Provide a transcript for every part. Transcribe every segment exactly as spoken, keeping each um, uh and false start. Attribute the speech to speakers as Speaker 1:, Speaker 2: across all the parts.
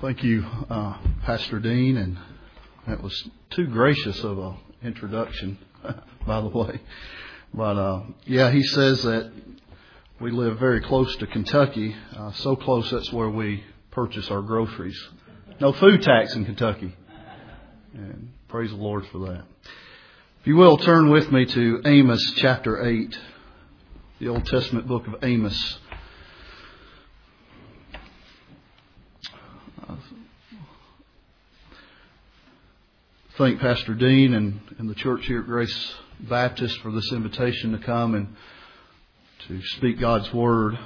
Speaker 1: Thank you, uh, Pastor Dean, and that was too gracious of an introduction, by the way. But uh, yeah, he says that we live very close to Kentucky, uh, so close that's where we purchase our groceries. No food tax in Kentucky, and praise the Lord for that. If you will, turn with me to Amos chapter eight, the Old Testament book of Amos. Thank Pastor Dean and, and the church here at Grace Baptist for this invitation to come and to speak God's Word.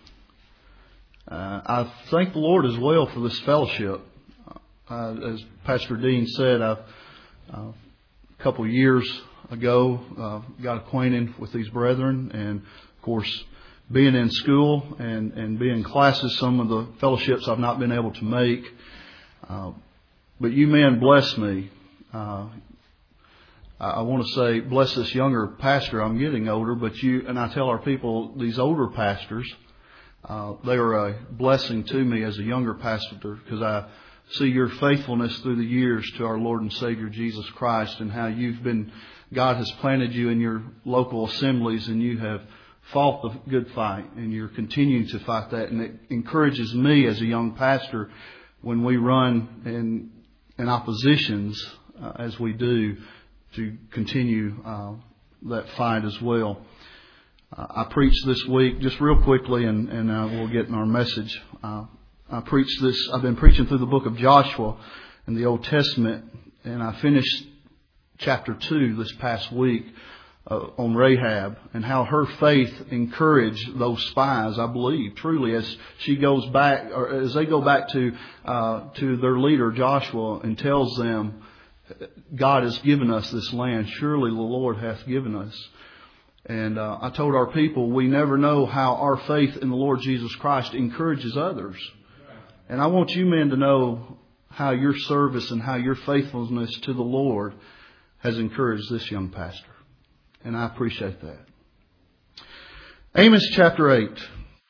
Speaker 1: Uh, I thank the Lord as well for this fellowship. Uh, as Pastor Dean said, I've, uh, a couple of years ago uh, got acquainted with these brethren, and of course being in school and, and being in classes, some of the fellowships I've not been able to make. Uh, but you men bless me. Uh, I want to say, bless this younger pastor. I'm getting older, but you, and I tell our people, these older pastors, uh, they are a blessing to me as a younger pastor, because I see your faithfulness through the years to our Lord and Savior Jesus Christ, and how you've been, God has planted you in your local assemblies, and you have fought the good fight, and you're continuing to fight that, and it encourages me as a young pastor when we run in, in oppositions, Uh, as we do, to continue uh, that fight as well. Uh, I preached this week, just real quickly, and, and uh, we'll get in our message. Uh, I preached this, I've been preaching through the book of Joshua in the Old Testament, and I finished chapter two this past week uh, on Rahab, and how her faith encouraged those spies, I believe, truly, as she goes back, or as they go back to uh, to their leader Joshua and tells them, God has given us this land. Surely the Lord hath given us. And uh, I told our people, we never know how our faith in the Lord Jesus Christ encourages others. And I want you men to know how your service and how your faithfulness to the Lord has encouraged this young pastor. And I appreciate that. Amos chapter eight.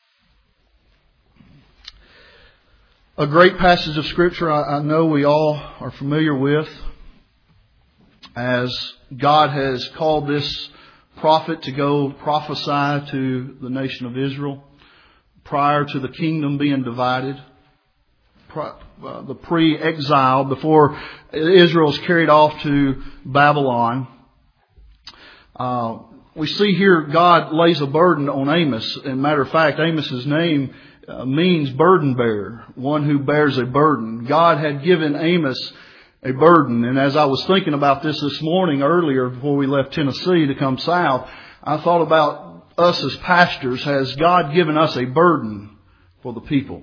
Speaker 1: A great passage of Scripture I, I know we all are familiar with, as God has called this prophet to go prophesy to the nation of Israel prior to the kingdom being divided, uh, the pre-exile, before Israel is carried off to Babylon. Uh, we see here God lays a burden on Amos. As a matter of fact, Amos's name uh, means burden bearer, one who bears a burden. God had given Amos a burden. And as I was thinking about this this morning earlier before we left Tennessee to come south, I thought about us as pastors. Has God given us a burden for the people?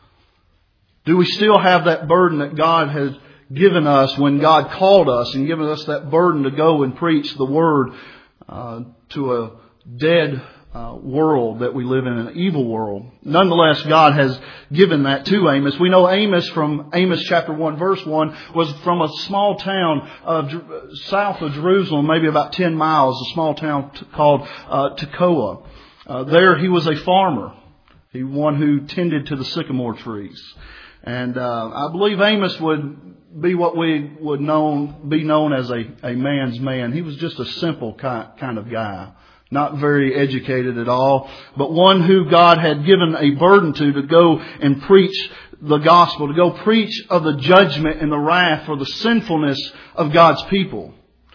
Speaker 1: Do we still have that burden that God has given us when God called us and given us that burden to go and preach the Word uh, to a dead Uh, world that we live in, an evil world? Nonetheless, God has given that to Amos. We know Amos from Amos chapter one verse one was from a small town of, south of Jerusalem, maybe about ten miles, a small town t- called uh, Tekoa. Uh, there he was a farmer. He one who tended to the sycamore trees. And uh, I believe Amos would be what we would known, be known as a, a man's man. He was just a simple kind, kind of guy. Not very educated at all, but one who God had given a burden to, to go and preach the gospel, to go preach of the judgment and the wrath for the sinfulness of God's people.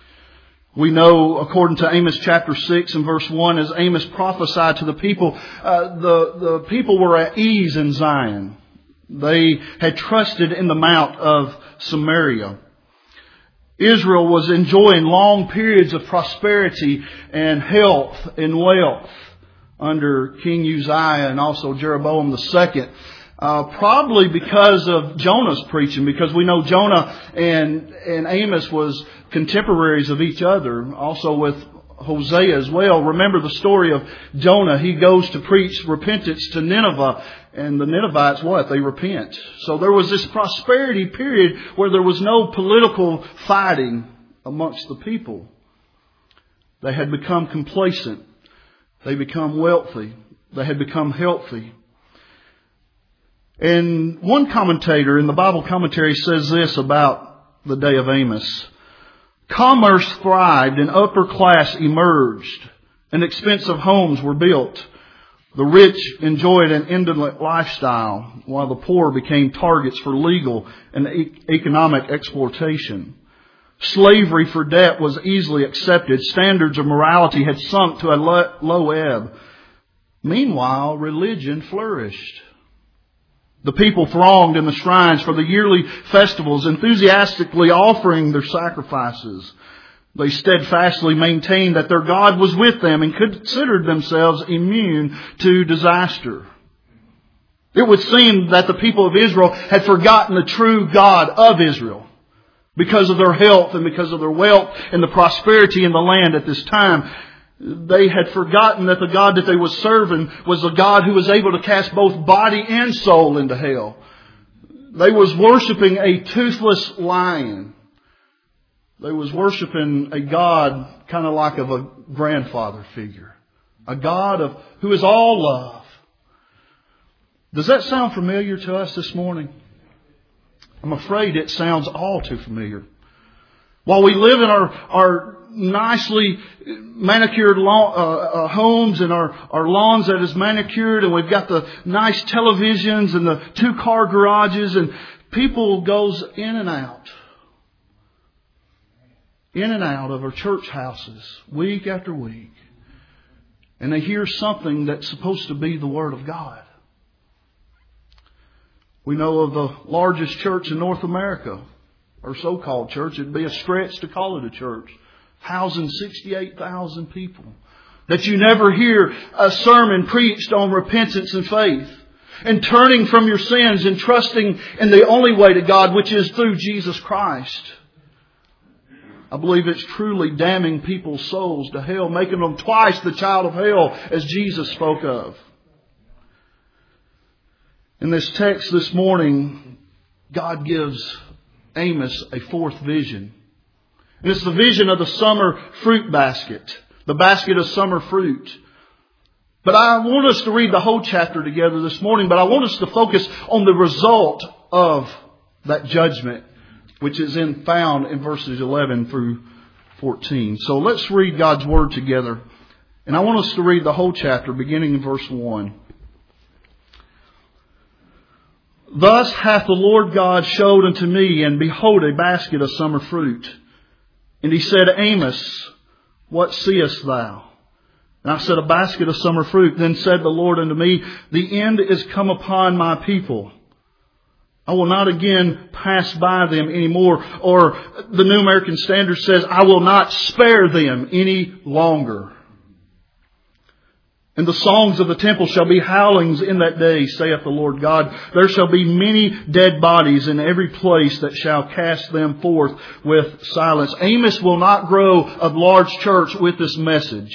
Speaker 1: We know, according to Amos chapter six and verse one, as Amos prophesied to the people, uh, the, the people were at ease in Zion. They had trusted in the Mount of Samaria. Israel was enjoying long periods of prosperity and health and wealth under King Uzziah and also Jeroboam the second. Uh, probably because of Jonah's preaching, because we know Jonah and, and Amos was contemporaries of each other, also with Hosea as well. Remember the story of Jonah. He goes to preach repentance to Nineveh, and the Ninevites, what? They repent. So there was this prosperity period where there was no political fighting amongst the people. They had become complacent. They become wealthy. They had become healthy. And one commentator in the Bible commentary says this about the day of Amos. Commerce thrived and upper class emerged, and expensive homes were built. The rich enjoyed an indolent lifestyle, while the poor became targets for legal and economic exploitation. Slavery for debt was easily accepted. Standards of morality had sunk to a low ebb. Meanwhile, religion flourished. The people thronged in the shrines for the yearly festivals, enthusiastically offering their sacrifices. They steadfastly maintained that their God was with them and considered themselves immune to disaster. It would seem that the people of Israel had forgotten the true God of Israel because of their health and because of their wealth and the prosperity in the land at this time. They had forgotten that the God that they were serving was a God who was able to cast both body and soul into hell. They was worshiping a toothless lion. They was worshiping a God kind of like of a grandfather figure. A God of who is all love. Does that sound familiar to us this morning? I'm afraid it sounds all too familiar. While we live in our, our nicely manicured lawn, uh, uh, homes and our, our lawns that is manicured, and we've got the nice televisions and the two-car garages, and people goes in and out. In and out of our church houses week after week. And they hear something that's supposed to be the Word of God. We know of the largest church in North America, or so-called church. It'd be a stretch to call it a church. Housing sixty-eight thousand people. That you never hear a sermon preached on repentance and faith. And turning from your sins and trusting in the only way to God, which is through Jesus Christ. I believe it's truly damning people's souls to hell, making them twice the child of hell as Jesus spoke of. In this text this morning, God gives Amos a fourth vision. And it's the vision of the summer fruit basket, the basket of summer fruit. But I want us to read the whole chapter together this morning, but I want us to focus on the result of that judgment, which is in, found in verses eleven through fourteen. So let's read God's Word together. And I want us to read the whole chapter, beginning in verse one. Thus hath the Lord God showed unto me, and behold, a basket of summer fruit. And he said, Amos, what seest thou? And I said, a basket of summer fruit. Then said the Lord unto me, the end is come upon my people. I will not again pass by them anymore. Or the New American Standard says, I will not spare them any longer. And the songs of the temple shall be howlings in that day, saith the Lord God. There shall be many dead bodies in every place that shall cast them forth with silence. Amos will not grow a large church with this message.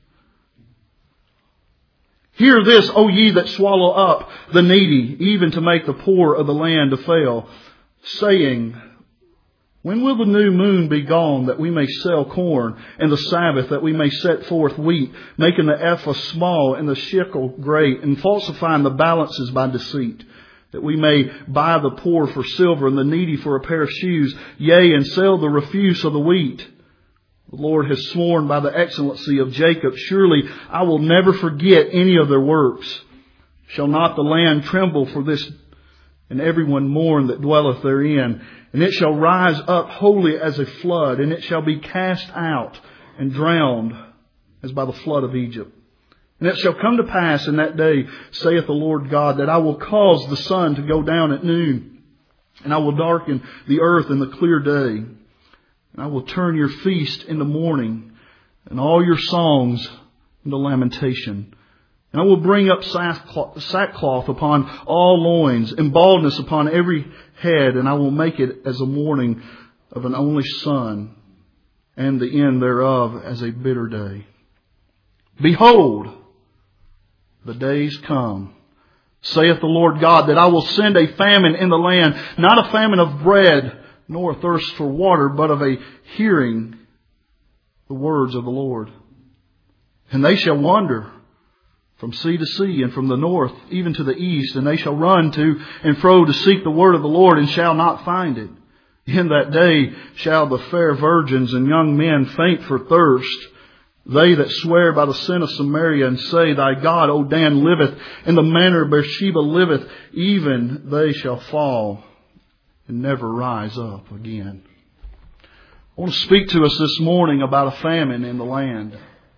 Speaker 1: Hear this, O ye that swallow up the needy, even to make the poor of the land to fail, saying, when will the new moon be gone, that we may sell corn, and the Sabbath, that we may set forth wheat, making the ephah small and the shekel great, and falsifying the balances by deceit, that we may buy the poor for silver and the needy for a pair of shoes, yea, and sell the refuse of the wheat? The Lord has sworn by the excellency of Jacob, surely I will never forget any of their works. Shall not the land tremble for this, and everyone mourn that dwelleth therein? And it shall rise up wholly as a flood, and it shall be cast out and drowned as by the flood of Egypt. And it shall come to pass in that day, saith the Lord God, that I will cause the sun to go down at noon, and I will darken the earth in the clear day. And I will turn your feast into mourning, and all your songs into lamentation. And I will bring up sackcloth upon all loins, and baldness upon every head, and I will make it as a mourning of an only son, and the end thereof as a bitter day. Behold, the days come, saith the Lord God, that I will send a famine in the land, not a famine of bread, nor a thirst for water, but of a hearing the words of the Lord. And they shall wonder, from sea to sea, and from the north even to the east. And they shall run to and fro to seek the word of the Lord, and shall not find it. In that day shall the fair virgins and young men faint for thirst. They that swear by the sin of Samaria, and say, Thy God, O Dan, liveth, and the manner of Beersheba liveth, even they shall fall and never rise up again. I want to speak to us this morning about a famine in the land.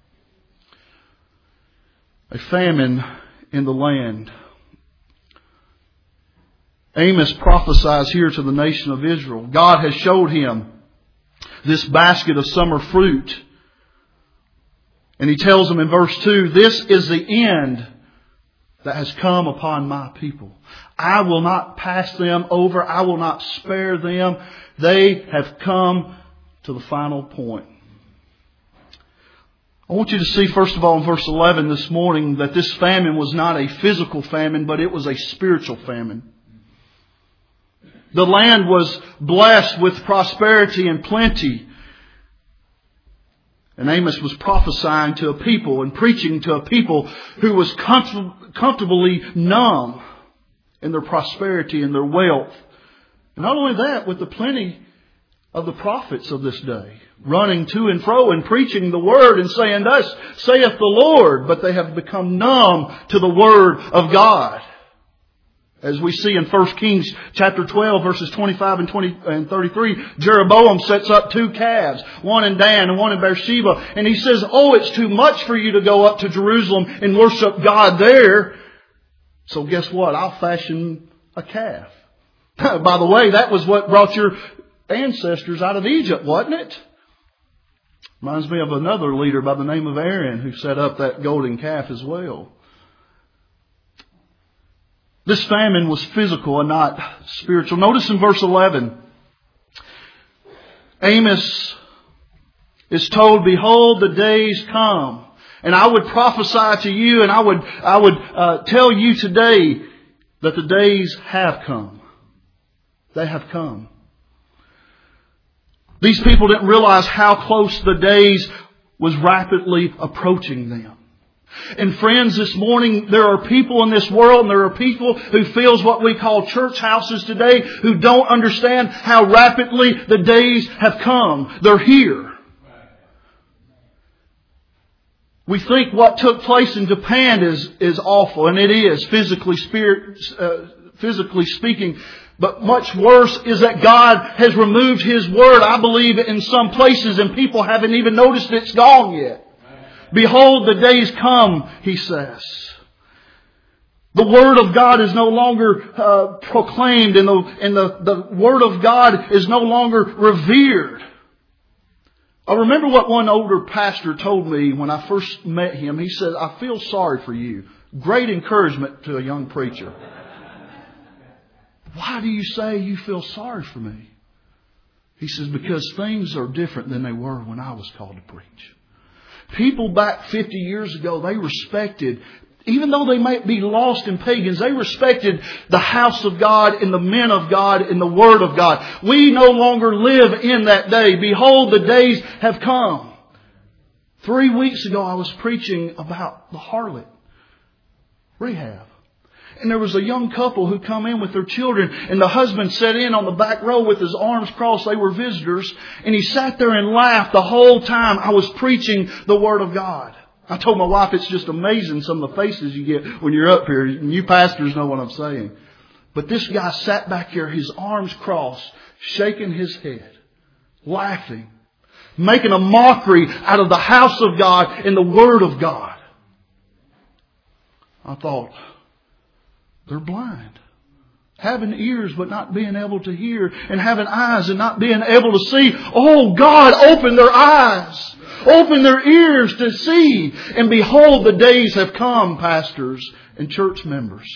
Speaker 1: A famine in the land. Amos prophesies here to the nation of Israel. God has showed him this basket of summer fruit. And He tells them in verse two, This is the end that has come upon my people. I will not pass them over. I will not spare them. They have come to the final point. I want you to see, first of all, in verse eleven this morning, that this famine was not a physical famine, but it was a spiritual famine. The land was blessed with prosperity and plenty. And Amos was prophesying to a people and preaching to a people who was comfort- comfortably numb in their prosperity and their wealth. And not only that, with the plenty of the prophets of this day, running to and fro and preaching the Word and saying, Thus saith the Lord. But they have become numb to the Word of God. As we see in First Kings chapter twelve, verses twenty-five and twenty and thirty-three, Jeroboam sets up two calves, one in Dan and one in Beersheba. And he says, Oh, it's too much for you to go up to Jerusalem and worship God there. So guess what? I'll fashion a calf. By the way, that was what brought your ancestors out of Egypt, wasn't it? Reminds me of another leader by the name of Aaron who set up that golden calf as well. This famine was physical and not spiritual. Notice in verse eleven, Amos is told, Behold, the days come. And I would prophesy to you, and I would, I would uh, tell you today that the days have come. They have come. These people didn't realize how close the days was rapidly approaching them. And friends, this morning there are people in this world, and there are people who feels what we call church houses today, who don't understand how rapidly the days have come. They're here. We think what took place in Japan is, is awful, and it is, physically, spirit, uh, physically speaking. But much worse is that God has removed His Word, I believe, in some places, and people haven't even noticed it's gone yet. Behold, the days come, He says. The Word of God is no longer uh, proclaimed, and, the, and the, the Word of God is no longer revered. I remember what one older pastor told me when I first met him. He said, I feel sorry for you. Great encouragement to a young preacher. Why do you say you feel sorry for me? He says, because things are different than they were when I was called to preach. People back fifty years ago, they respected, even though they might be lost and pagans, they respected the house of God and the men of God and the Word of God. We no longer live in that day. Behold, the days have come. Three weeks ago, I was preaching about the harlot, Rahab. And there was a young couple who come in with their children, and the husband sat in on the back row with his arms crossed. They were visitors. And he sat there and laughed the whole time I was preaching the Word of God. I told my wife it's just amazing some of the faces you get when you're up here. And you pastors know what I'm saying. But this guy sat back here, his arms crossed, shaking his head, laughing, making a mockery out of the house of God and the Word of God. I thought, they're blind. Having ears but not being able to hear. And having eyes and not being able to see. Oh God, open their eyes. Open their ears to see. And behold, the days have come, pastors and church members.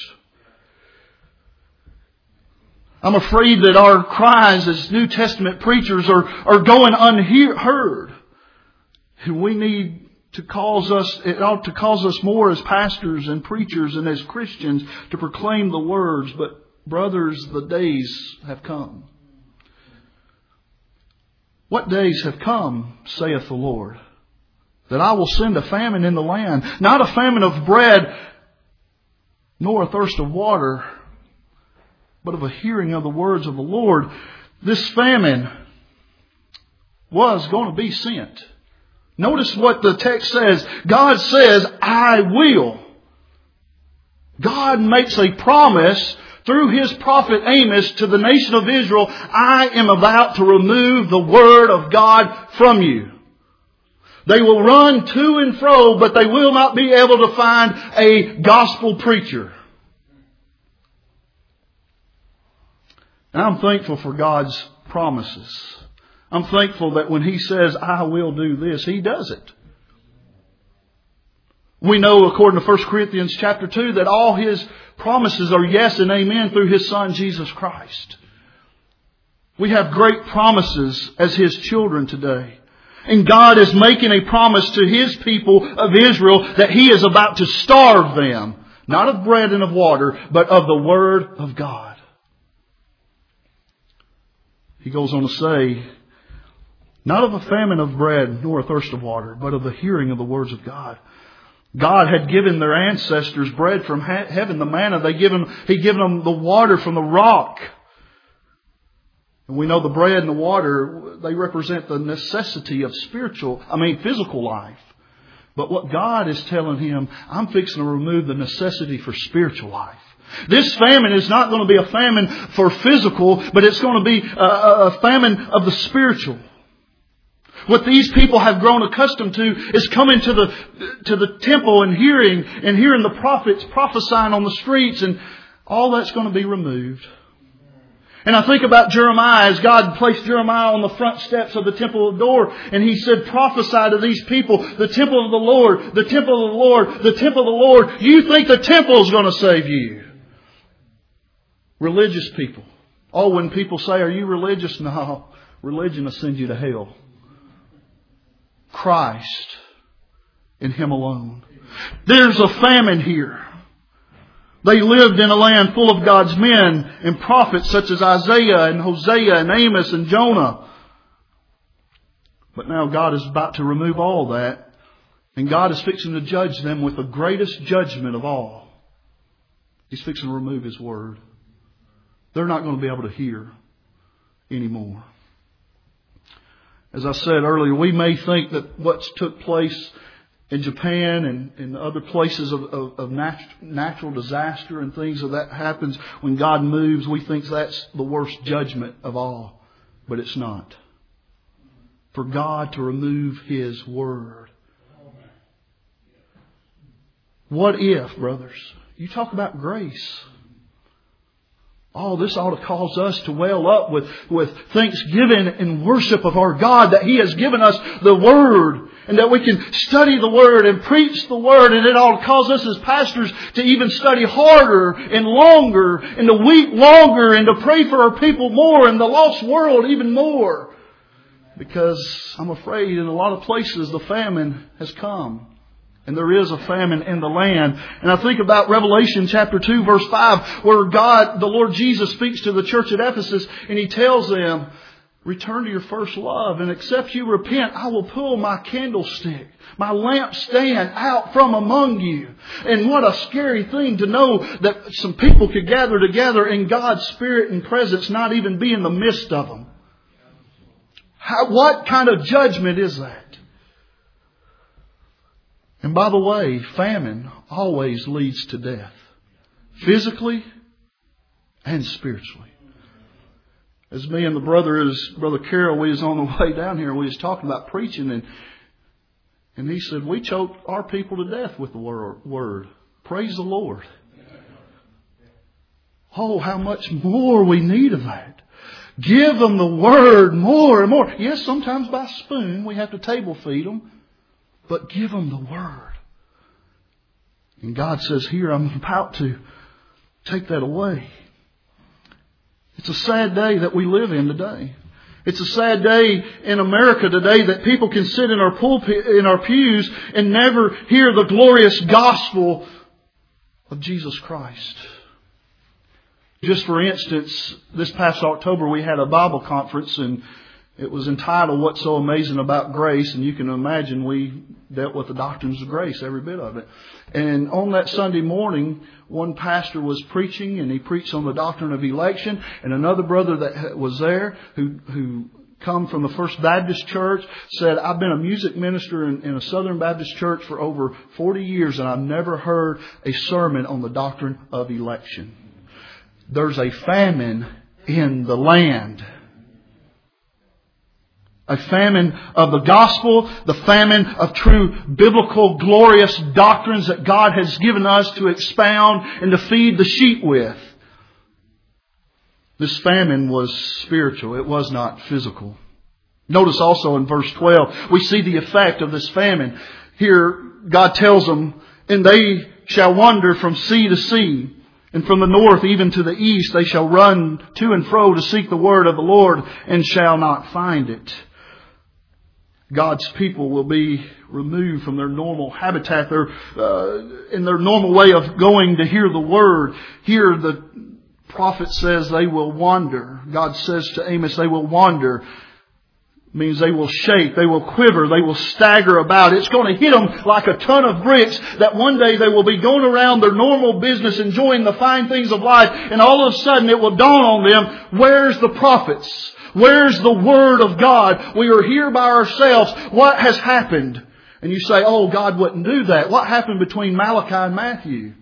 Speaker 1: I'm afraid that our cries as New Testament preachers are, are going unheard. And we need to cause us, it ought to cause us more as pastors and preachers and as Christians to proclaim the words. But brothers, the days have come. What days have come, saith the Lord? that I will send a famine in the land. Not a famine of bread, nor a thirst of water, but of a hearing of the words of the Lord. This famine was going to be sent. Notice what the text says. God says, I will. God makes a promise through His prophet Amos to the nation of Israel. I am about to remove the Word of God from you. They will run to and fro, but they will not be able to find a gospel preacher. And I'm thankful for God's promises. I'm thankful that when He says, I will do this, He does it. We know, according to First Corinthians chapter two, that all His promises are yes and amen through His Son, Jesus Christ. We have great promises as His children today. And God is making a promise to His people of Israel that He is about to starve them, not of bread and of water, but of the Word of God. He goes on to say, not of a famine of bread nor a thirst of water, but of the hearing of the words of God. God had given their ancestors bread from heaven, the manna. They given, He'd given them the water from the rock. And we know the bread and the water, they represent the necessity of spiritual, I mean physical life. But what God is telling him, I'm fixing to remove the necessity for spiritual life. This famine is not going to be a famine for physical, but it's going to be a, a famine of the spiritual. What these people have grown accustomed to is coming to the to the temple and hearing and hearing the prophets prophesying on the streets, and all that's going to be removed. And I think about Jeremiah, as God placed Jeremiah on the front steps of the temple door, and He said, prophesy to these people, the temple of the Lord, the temple of the Lord, the temple of the Lord. You think the temple is going to save you? Religious people. Oh, when people say, are you religious? No, religion will send you to hell. Christ and Him alone. There's a famine here. They lived in a land full of God's men and prophets such as Isaiah and Hosea and Amos and Jonah. But now God is about to remove all that. And God is fixing to judge them with the greatest judgment of all. He's fixing to remove His Word. They're not going to be able to hear anymore. As I said earlier, we may think that what's took place in Japan and in other places of, of, of nat- natural disaster and things of that happens when God moves, we think that's the worst judgment of all. But it's not. For God to remove His Word. What if, brothers? You talk about grace. Oh, this ought to cause us to well up with, with thanksgiving and worship of our God that He has given us the Word and that we can study the Word and preach the Word, and it ought to cause us as pastors to even study harder and longer and to weep longer and to pray for our people more and the lost world even more. Because I'm afraid in a lot of places the famine has come. And there is a famine in the land. And I think about Revelation chapter two verse five, where God, the Lord Jesus, speaks to the church at Ephesus and He tells them, return to your first love, and except you repent, I will pull my candlestick, my lampstand out from among you. And what a scary thing to know that some people could gather together in God's Spirit and presence, not even be in the midst of them. How, what kind of judgment is that? And by the way, famine always leads to death. Physically and spiritually. As me and the brother, as Brother Carroll, we was on the way down here, we was talking about preaching, and and he said, we choked our people to death with the word. Praise the Lord. Oh, how much more we need of that. Give them the Word more and more. Yes, sometimes by spoon, we have to table feed them. But give them the Word. And God says, here, I'm about to take that away. It's a sad day that we live in today. It's a sad day in America today that people can sit in our pulpit, in our pews, and never hear the glorious gospel of Jesus Christ. Just for instance, this past October we had a Bible conference, and It was entitled What's So Amazing About Grace, and you can imagine we dealt with the doctrines of grace, every bit of it. And on that Sunday morning, one pastor was preaching, and he preached on the doctrine of election, and another brother that was there who who come from the First Baptist Church said, I've been a music minister in, in a Southern Baptist church for over forty years, and I've never heard a sermon on the doctrine of election. There's a famine in the land. A famine of the gospel, the famine of true biblical glorious doctrines that God has given us to expound and to feed the sheep with. This famine was spiritual. It was not physical. Notice also in verse twelve, we see the effect of this famine. Here, God tells them, and they shall wander from sea to sea, and from the north even to the east they shall run to and fro to seek the word of the Lord, and shall not find it. God's people will be removed from their normal habitat, their, uh, in their normal way of going to hear the word. Here the prophet says they will wander. God says to Amos they will wander. Means they will shake, they will quiver, they will stagger about. It's going to hit them like a ton of bricks that one day they will be going around their normal business enjoying the fine things of life, and all of a sudden it will dawn on them, where's the prophets? Where's the Word of God? We are here by ourselves. What has happened? And you say, oh, God wouldn't do that. What happened between Malachi and Matthew?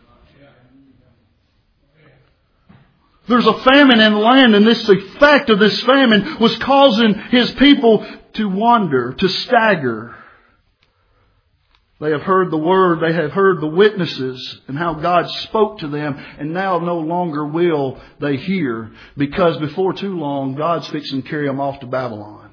Speaker 1: There's a famine in the land, and this effect of this famine was causing His people to wander, to stagger. They have heard the Word, they have heard the witnesses and how God spoke to them, and now no longer will they hear, because before too long God's fixing to carry them off to Babylon.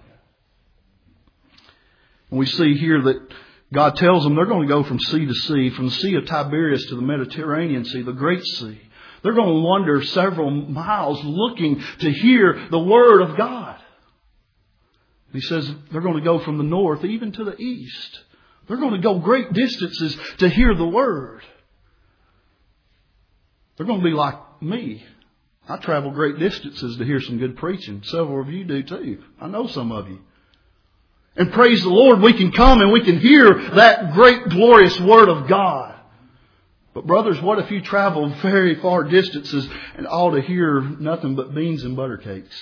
Speaker 1: And we see here that God tells them they're going to go from sea to sea, from the Sea of Tiberias to the Mediterranean Sea, the Great Sea. They're going to wander several miles looking to hear the Word of God. He says they're going to go from the north even to the east. They're going to go great distances to hear the Word. They're going to be like me. I travel great distances to hear some good preaching. Several of you do too. I know some of you. And praise the Lord, we can come and we can hear that great glorious Word of God. But brothers, what if you travel very far distances and all to hear nothing but beans and butter cakes?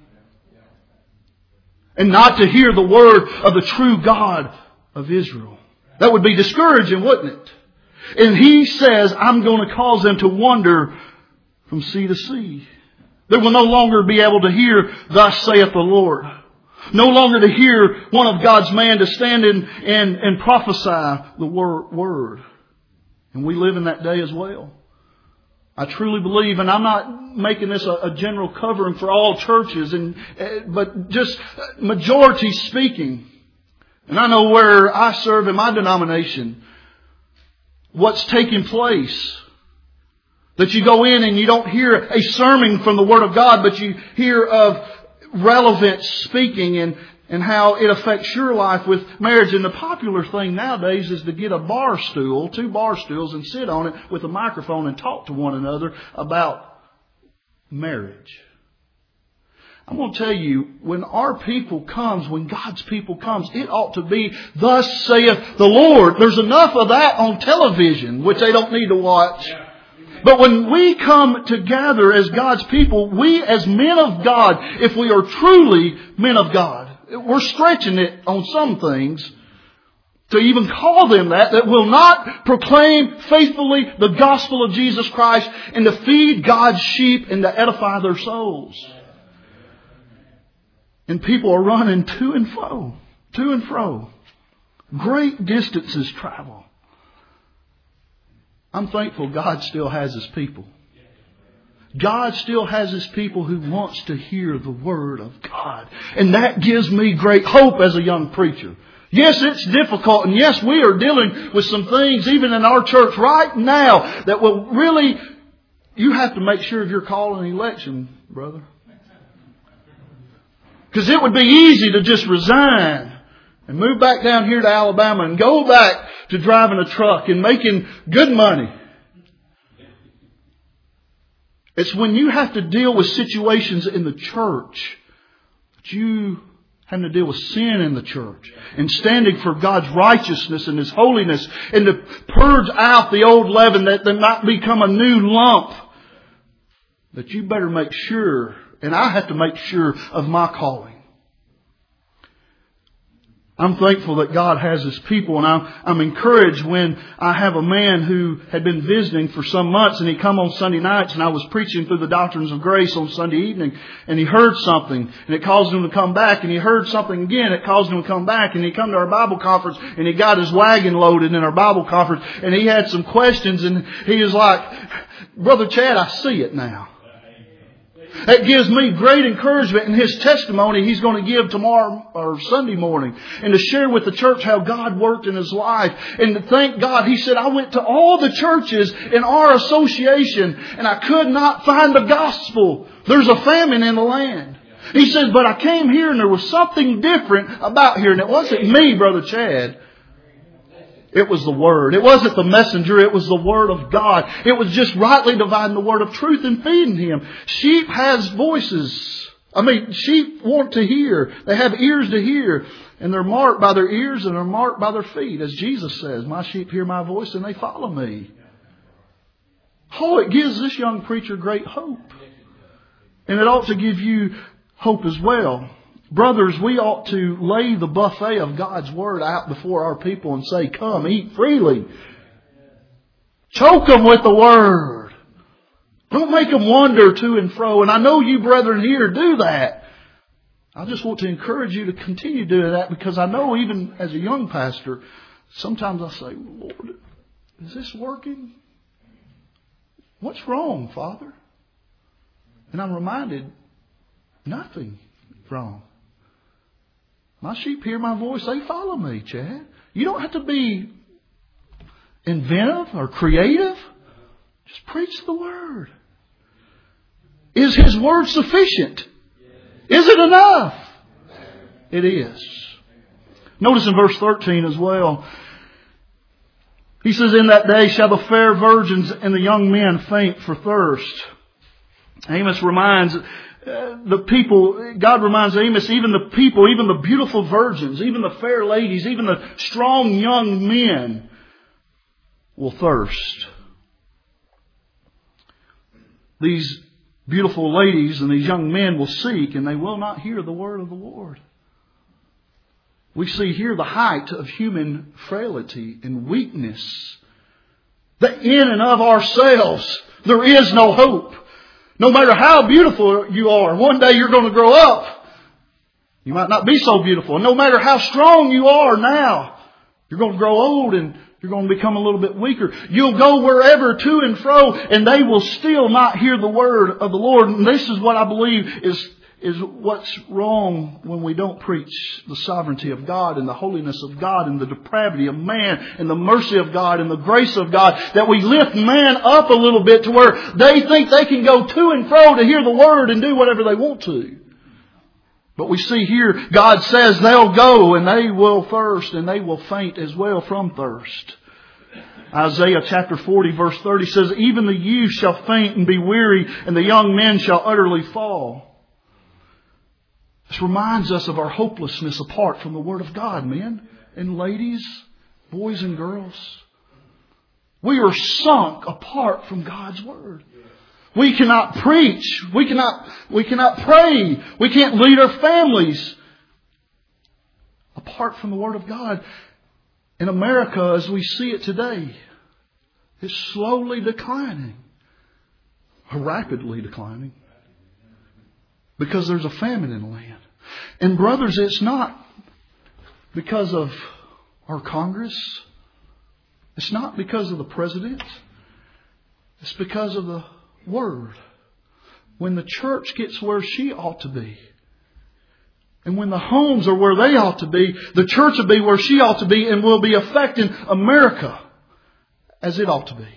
Speaker 1: And not to hear the Word of the true God of Israel. That would be discouraging, wouldn't it? And He says, I'm going to cause them to wander from sea to sea. They will no longer be able to hear, thus saith the Lord. No longer to hear one of God's man to stand in and, and prophesy the word. And we live in that day as well. I truly believe, and I'm not making this a, a general covering for all churches, and but just majority speaking. And I know where I serve in my denomination, what's taking place. That you go in and you don't hear a sermon from the Word of God, but you hear of relevant speaking and, and how it affects your life with marriage. And the popular thing nowadays is to get a bar stool, two bar stools, and sit on it with a microphone and talk to one another about marriage. I'm going to tell you, when our people comes, when God's people comes, it ought to be, thus saith the Lord. There's enough of that on television, which they don't need to watch. But when we come together as God's people, we as men of God, if we are truly men of God, we're stretching it on some things to even call them that, that will not proclaim faithfully the gospel of Jesus Christ and to feed God's sheep and to edify their souls. And people are running to and fro, to and fro. Great distances travel. I'm thankful God still has His people. God still has His people who wants to hear the Word of God. And that gives me great hope as a young preacher. Yes, it's difficult. And yes, we are dealing with some things even in our church right now that will really, you have to make sure of your call and election, brother. Because it would be easy to just resign and move back down here to Alabama and go back to driving a truck and making good money. It's when you have to deal with situations in the church But you having to deal with sin in the church and standing for God's righteousness and His holiness and to purge out the old leaven that there might become a new lump. That you better make sure, and I have to make sure of my calling. I'm thankful that God has His people, and I'm, I'm encouraged when I have a man who had been visiting for some months, and he come on Sunday nights, and I was preaching through the doctrines of grace on Sunday evening, and he heard something, and it caused him to come back, and he heard something again, it caused him to come back, and he come to our Bible conference, and he got his wagon loaded in our Bible conference, and he had some questions, and he was like, Brother Chad, I see it now. That gives me great encouragement in his testimony he's going to give tomorrow or Sunday morning. And to share with the church how God worked in his life. And to thank God, he said, I went to all the churches in our association and I could not find the gospel. There's a famine in the land. He says, but I came here and there was something different about here. And it wasn't me, Brother Chad. It was the Word. It wasn't the messenger. It was the Word of God. It was just rightly dividing the Word of truth and feeding Him. Sheep has voices. I mean, sheep want to hear. They have ears to hear. And they're marked by their ears and they're marked by their feet. As Jesus says, my sheep hear my voice and they follow me. Oh, it gives this young preacher great hope. And it ought to give you hope as well. Brothers, we ought to lay the buffet of God's Word out before our people and say, come, eat freely. Choke them with the Word. Don't make them wander to and fro. And I know you brethren here do that. I just want to encourage you to continue doing that because I know even as a young pastor, sometimes I say, Lord, is this working? What's wrong, Father? And I'm reminded, nothing wrong. My sheep hear my voice. They follow me, Chad. You don't have to be inventive or creative. Just preach the Word. Is His Word sufficient? Is it enough? It is. Notice in verse thirteen as well. He says, in that day shall the fair virgins and the young men faint for thirst. Amos reminds Uh, the people, God reminds Amos, even the people, even the beautiful virgins, even the fair ladies, even the strong young men will thirst. These beautiful ladies and these young men will seek and they will not hear the word of the Lord. We see here the height of human frailty and weakness. That in and of ourselves there is no hope. No matter how beautiful you are, one day you're going to grow up. You might not be so beautiful. No matter how strong you are now, you're going to grow old and you're going to become a little bit weaker. You'll go wherever to and fro and they will still not hear the word of the Lord. And this is what I believe is, is what's wrong when we don't preach the sovereignty of God and the holiness of God and the depravity of man and the mercy of God and the grace of God. That we lift man up a little bit to where they think they can go to and fro to hear the word and do whatever they want to. But we see here, God says they'll go and they will thirst and they will faint as well from thirst. Isaiah chapter forty verse thirty says, even the youth shall faint and be weary and the young men shall utterly fall. This reminds us of our hopelessness apart from the Word of God, men and ladies, boys and girls. We are sunk apart from God's Word. We cannot preach. We cannot, we cannot pray. We can't lead our families apart from the Word of God. In America, as we see it today, is slowly declining, rapidly declining. Because there's a famine in the land. And brothers, it's not because of our Congress. It's not because of the president. It's because of the Word. When the church gets where she ought to be, and when the homes are where they ought to be, the church will be where she ought to be and will be affecting America as it ought to be.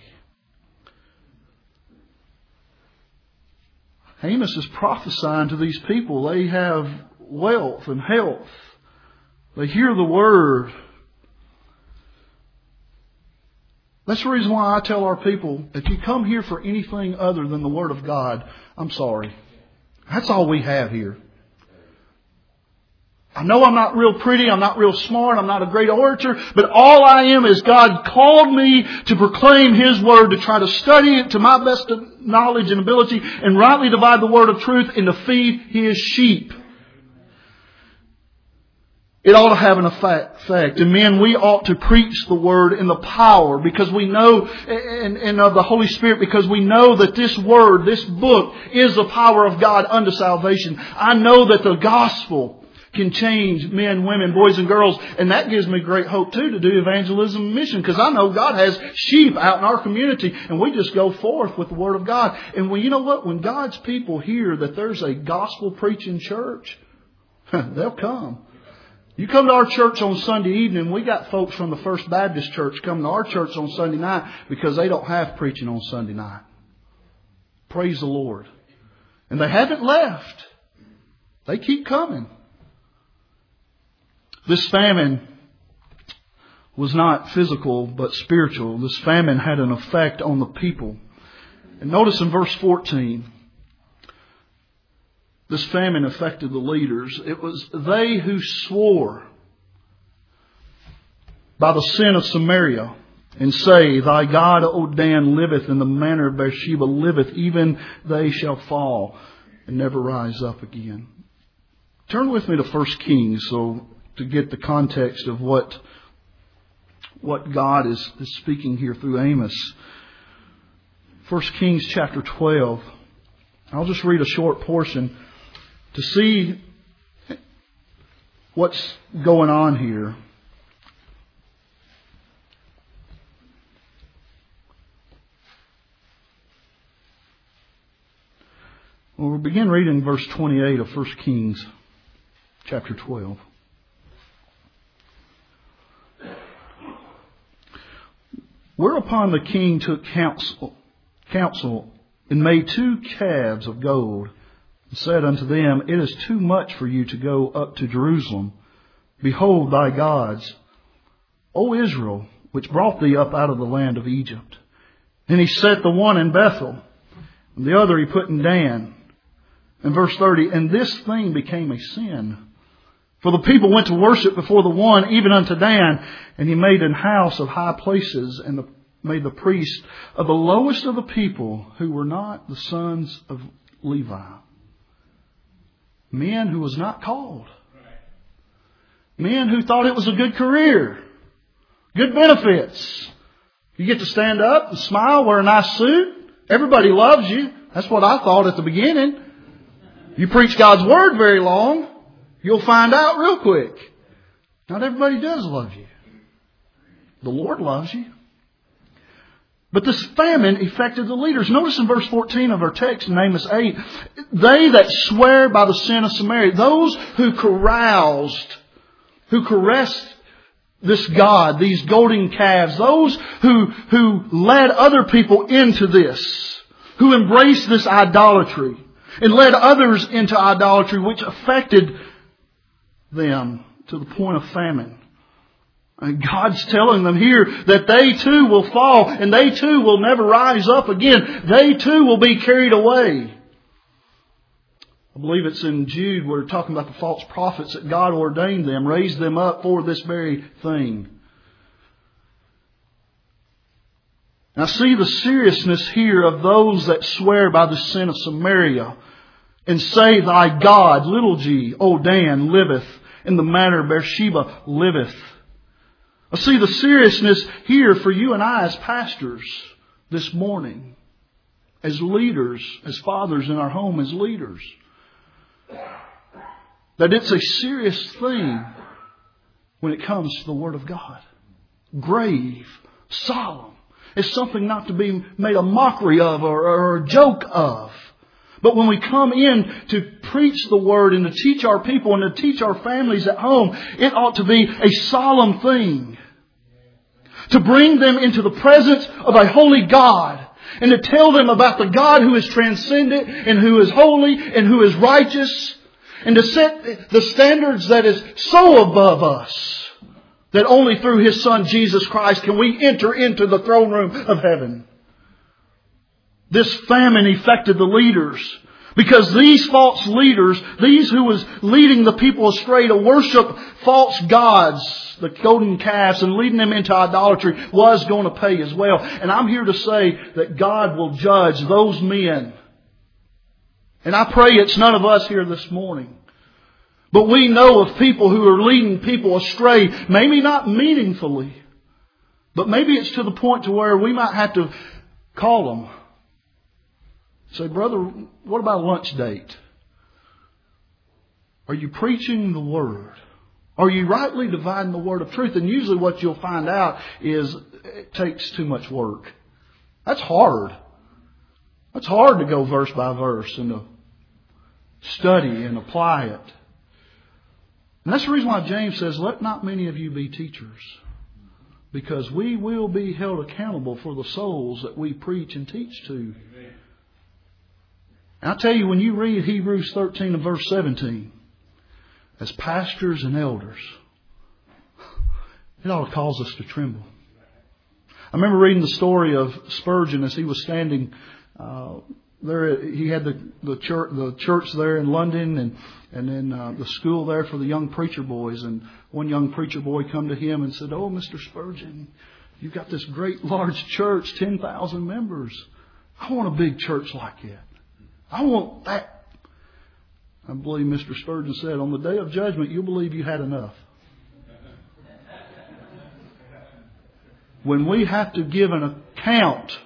Speaker 1: Amos is prophesying to these people. They have wealth and health. They hear the Word. That's the reason why I tell our people, if you come here for anything other than the Word of God, I'm sorry. That's all we have here. I know I'm not real pretty, I'm not real smart, I'm not a great orator, but all I am is God called me to proclaim His Word, to try to study it to my best of knowledge and ability, and rightly divide the Word of truth and to feed His sheep. It ought to have an effect. And men, we ought to preach the Word in the power because we know, and, and of the Holy Spirit, because we know that this Word, this book, is the power of God unto salvation. I know that the gospel can change men, women, boys and girls. And that gives me great hope too to do evangelism and mission, because I know God has sheep out in our community and we just go forth with the Word of God. And when, you know what? When God's people hear that there's a gospel preaching church, they'll come. You come to our church on Sunday evening, we got folks from the First Baptist Church coming to our church on Sunday night because they don't have preaching on Sunday night. Praise the Lord. And they haven't left. They keep coming. This famine was not physical but spiritual. This famine had an effect on the people. And notice in verse fourteen, this famine affected the leaders. It was they who swore by the sin of Samaria and say, Thy God, O Dan, liveth, and the manner of Beersheba liveth, even they shall fall and never rise up again. Turn with me to First Kings so to get the context of what, what God is, is speaking here through Amos. First Kings chapter twelve. I'll just read a short portion to see what's going on here. Well, we'll begin reading verse twenty-eight of First Kings chapter twelve. Whereupon the king took counsel, counsel and made two calves of gold, and said unto them, It is too much for you to go up to Jerusalem. Behold thy gods, O Israel, which brought thee up out of the land of Egypt. And he set the one in Bethel, and the other he put in Dan. And verse thirty, And this thing became a sin. For the people went to worship before the one, even unto Dan, and he made an house of high places, and the, made the priest of the lowest of the people, who were not the sons of Levi. Men who was not called. Men who thought it was a good career. Good benefits. You get to stand up and smile, wear a nice suit. Everybody loves you. That's what I thought at the beginning. You preach God's Word very long, you'll find out real quick. Not everybody does love you. The Lord loves you. But this famine affected the leaders. Notice in verse fourteen of our text in Amos eight, they that swear by the sin of Samaria, those who caroused, who caressed this God, these golden calves, those who, who led other people into this, who embraced this idolatry and led others into idolatry, which affected them to the point of famine. And God's telling them here that they too will fall and they too will never rise up again. They too will be carried away. I believe it's in Jude where we're talking about the false prophets that God ordained them, raised them up for this very thing. Now see the seriousness here of those that swear by the sin of Samaria and say, Thy God, little g, O Dan, liveth, in the manner of Beersheba liveth. I see the seriousness here for you and I as pastors this morning, as leaders, as fathers in our home, as leaders. That it's a serious thing when it comes to the Word of God. Grave, solemn. It's something not to be made a mockery of or, or a joke of. But when we come in to preach the Word and to teach our people and to teach our families at home, it ought to be a solemn thing. To bring them into the presence of a holy God and to tell them about the God who is transcendent and who is holy and who is righteous, and to set the standards that is so above us that only through His Son Jesus Christ can we enter into the throne room of heaven. This famine affected the leaders. Because these false leaders, these who was leading the people astray to worship false gods, the golden calves, and leading them into idolatry, was going to pay as well. And I'm here to say that God will judge those men. And I pray it's none of us here this morning. But we know of people who are leading people astray, maybe not meaningfully, but maybe it's to the point to where we might have to call them. Say, brother, what about a lunch date? Are you preaching the Word? Are you rightly dividing the Word of truth? And usually what you'll find out is it takes too much work. That's hard. That's hard to go verse by verse and to study and apply it. And that's the reason why James says, let not many of you be teachers. Because we will be held accountable for the souls that we preach and teach to. And I tell you, when you read Hebrews thirteen and verse seventeen, as pastors and elders, it ought to cause us to tremble. I remember reading the story of Spurgeon as he was standing uh, there. He had the the church, the church there in London, and and then uh, the school there for the young preacher boys. And one young preacher boy come to him and said, "Oh, Mister Spurgeon, you've got this great large church, ten thousand members. I want a big church like that. I want that." I believe Mister Spurgeon said, "On the day of judgment, you'll believe you had enough." When we have to give an account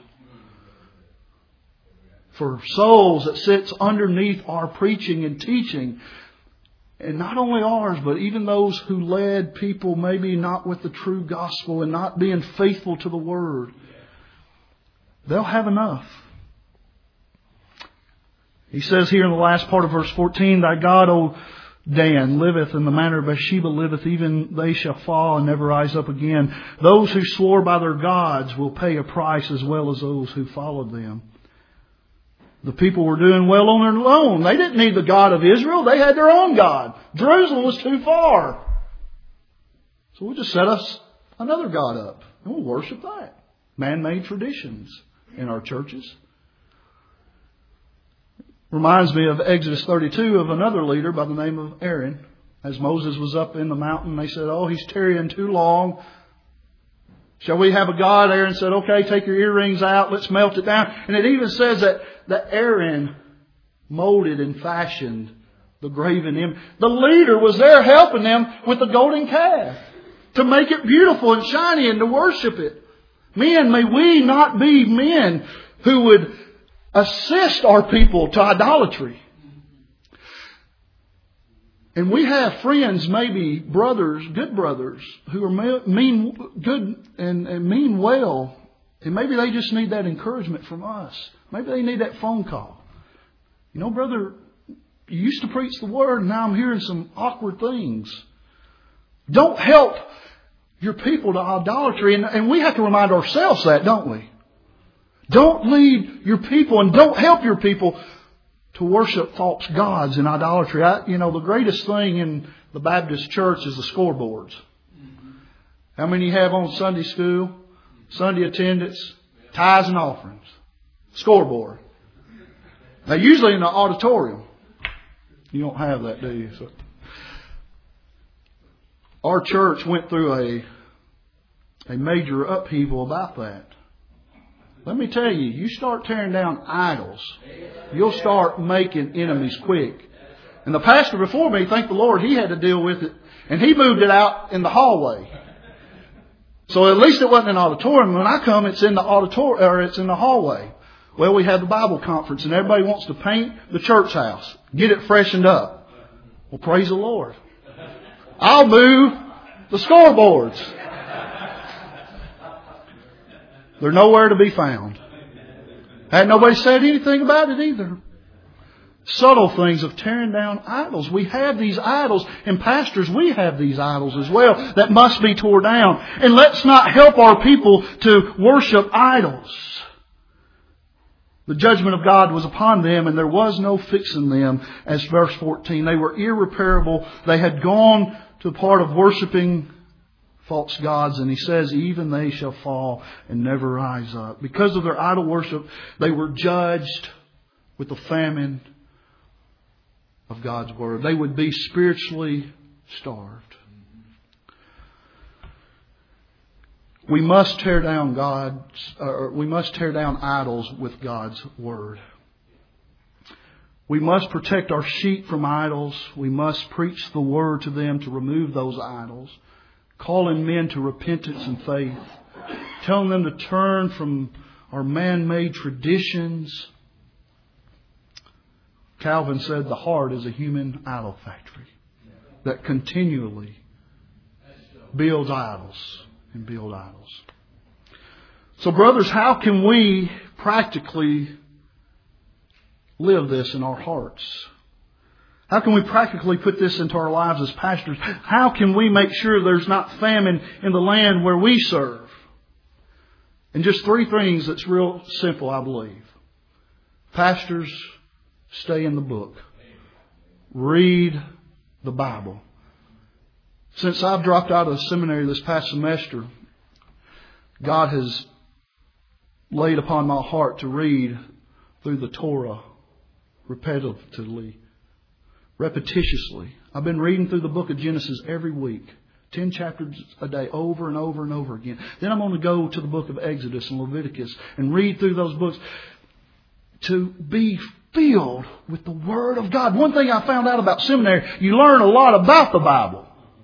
Speaker 1: for souls that sits underneath our preaching and teaching, and not only ours, but even those who led people maybe not with the true gospel and not being faithful to the Word, they'll have enough. He says here in the last part of verse fourteen, "Thy God, O Dan, liveth, and the manner of Bathsheba liveth, even they shall fall and never rise up again. Those who swore by their gods will pay a price as well as those who followed them." The people were doing well on their own. They didn't need the God of Israel. They had their own God. Jerusalem was too far. So we'll just set us another God up and we'll worship that. Man-made traditions in our churches. Reminds me of Exodus thirty-two of another leader by the name of Aaron. As Moses was up in the mountain, they said, "Oh, he's tarrying too long. Shall we have a God?" Aaron said, "Okay, take your earrings out. Let's melt it down." And it even says that, that Aaron molded and fashioned the graven image. The leader was there helping them with the golden calf to make it beautiful and shiny and to worship it. Men, may we not be men who would assist our people to idolatry. And we have friends, maybe brothers, good brothers, who are mean good and, and mean well. And maybe they just need that encouragement from us. Maybe they need that phone call. You know, brother, you used to preach the Word, and now I'm hearing some awkward things. Don't help your people to idolatry. And, and we have to remind ourselves that, don't we? Don't lead your people and don't help your people to worship false gods and idolatry. I, you know, the greatest thing in the Baptist church is the scoreboards. How many you have on Sunday school, Sunday attendance, tithes and offerings? Scoreboard. Now, usually in the auditorium. You don't have that, do you? So, our church went through a, a major upheaval about that. Let me tell you, you start tearing down idols, you'll start making enemies quick. And the pastor before me, thank the Lord, he had to deal with it. And he moved it out in the hallway. So at least it wasn't an auditorium. When I come, it's in the auditorium, or it's in the hallway. Well, we had the Bible conference and everybody wants to paint the church house. Get it freshened up. Well, praise the Lord. I'll move the scoreboards. They're nowhere to be found. Had nobody said anything about it either. Subtle things of tearing down idols. We have these idols, and pastors, we have these idols as well that must be torn down. And let's not help our people to worship idols. The judgment of God was upon them, and there was no fixing them, as verse fourteen. They were irreparable. They had gone to the part of worshiping false gods, and he says, even they shall fall and never rise up. Because of their idol worship, they were judged with a famine of God's Word. They would be spiritually starved. We must tear down God's, or we must tear down idols with God's Word. We must protect our sheep from idols. We must preach the Word to them to remove those idols. Calling men to repentance and faith. Telling them to turn from our man-made traditions. Calvin said the heart is a human idol factory that continually builds idols and build idols. So brothers, how can we practically live this in our hearts? How can we practically put this into our lives as pastors? How can we make sure there's not famine in the land where we serve? And just three things that's real simple, I believe. Pastors, stay in the book. Read the Bible. Since I've dropped out of the seminary this past semester, God has laid upon my heart to read through the Torah repetitively, repetitiously. I've been reading through the book of Genesis every week. Ten chapters a day, over and over and over again. Then I'm going to go to the book of Exodus and Leviticus and read through those books to be filled with the Word of God. One thing I found out about seminary, you learn a lot about the Bible.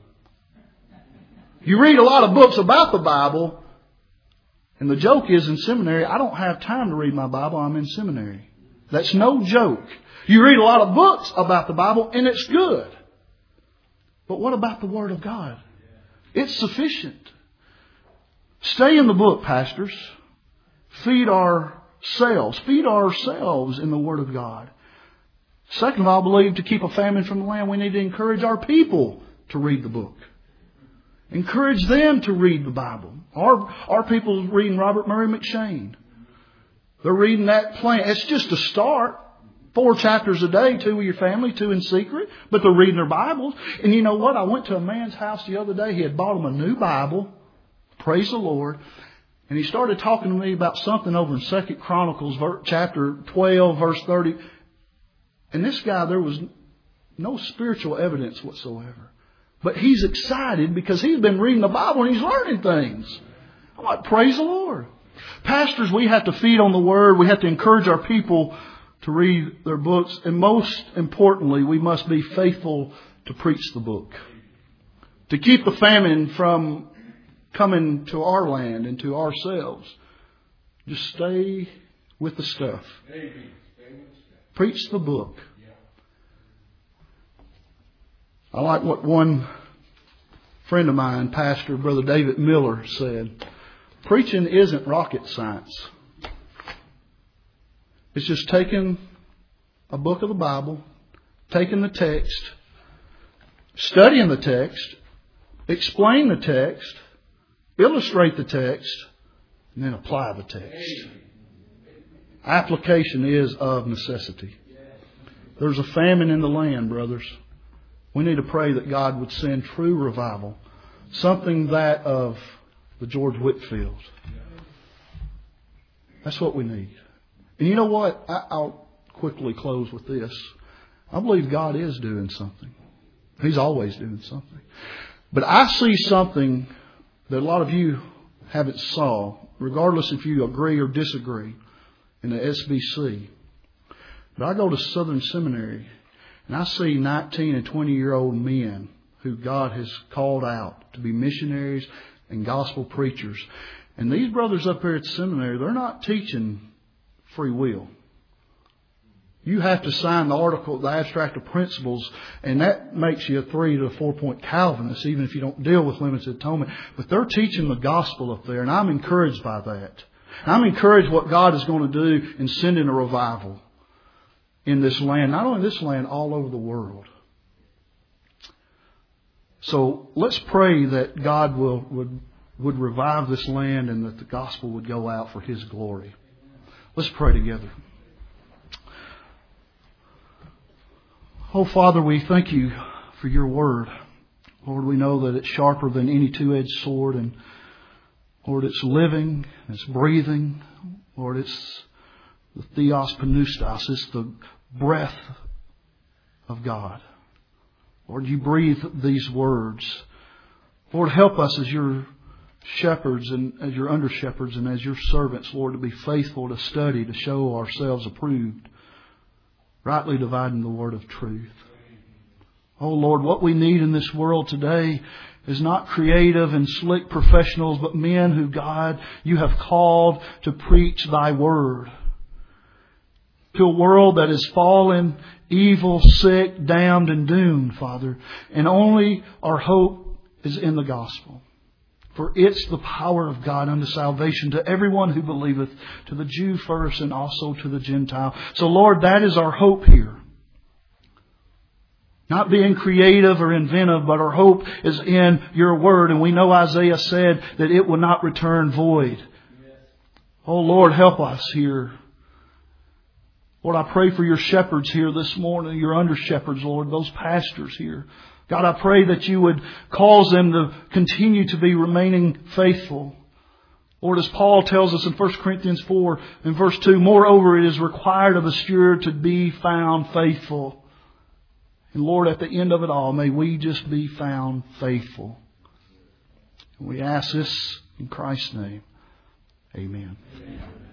Speaker 1: You read a lot of books about the Bible, and the joke is in seminary, I don't have time to read my Bible, I'm in seminary. That's no joke. You read a lot of books about the Bible, and it's good. But what about the Word of God? It's sufficient. Stay in the book, pastors. Feed ourselves. Feed ourselves in the Word of God. Second of all, I believe to keep a famine from the land, we need to encourage our people to read the book. Encourage them to read the Bible. Our, our people are reading Robert Murray McShane. They're reading that plan. It's just a start. Four chapters a day, two with your family, two in secret. But they're reading their Bibles. And you know what? I went to a man's house the other day. He had bought him a new Bible. Praise the Lord. And he started talking to me about something over in Second Chronicles chapter twelve, verse thirty. And this guy, there was no spiritual evidence whatsoever. But he's excited because he's been reading the Bible and he's learning things. I'm like, praise the Lord. Pastors, we have to feed on the Word. We have to encourage our people to read their books. And most importantly, we must be faithful to preach the book. To keep the famine from coming to our land and to ourselves. Just stay with the stuff. Preach the book. I like what one friend of mine, Pastor Brother David Miller, said. Preaching isn't rocket science. It's just taking a book of the Bible, taking the text, studying the text, explain the text, illustrate the text, and then apply the text. Application is of necessity. There's a famine in the land, brothers. We need to pray that God would send true revival. Something that of the George Whitefield. That's what we need. And you know what? I, I'll quickly close with this. I believe God is doing something. He's always doing something. But I see something that a lot of you haven't saw, regardless if you agree or disagree, in the S B C. But I go to Southern Seminary, and I see nineteen and twenty year old men who God has called out to be missionaries and gospel preachers. And these brothers up here at the seminary, they're not teaching free will. You have to sign the article, the abstract of principles, and that makes you a three to a four point Calvinist, even if you don't deal with limited atonement. But they're teaching the gospel up there, and I'm encouraged by that. I'm encouraged what God is going to do in sending a revival in this land, not only this land, all over the world. So let's pray that God will would would revive this land and that the gospel would go out for His glory. Let's pray together. Oh, Father, we thank You for Your word. Lord, we know that it's sharper than any two-edged sword, and Lord, it's living, it's breathing. Lord, it's the theos panustos, it's the breath of God. Lord, you breathe these words. Lord, help us as your shepherds and as your under shepherds and as your servants, Lord, to be faithful, to study, to show ourselves approved, rightly dividing the word of truth. Oh Lord, what we need in this world today is not creative and slick professionals, but men who, God, you have called to preach thy word. To a world that is fallen, evil, sick, damned, and doomed, Father. And only our hope is in the gospel. For it's the power of God unto salvation to everyone who believeth, to the Jew first and also to the Gentile. So Lord, that is our hope here. Not being creative or inventive, but our hope is in your word. And we know Isaiah said that it will not return void. Oh Lord, help us here. Lord, I pray for your shepherds here this morning, your under shepherds, Lord, those pastors here. God, I pray that you would cause them to continue to be remaining faithful. Lord, as Paul tells us in First Corinthians four and verse two, moreover, it is required of a steward to be found faithful. And Lord, at the end of it all, may we just be found faithful. And we ask this in Christ's name. Amen. Amen.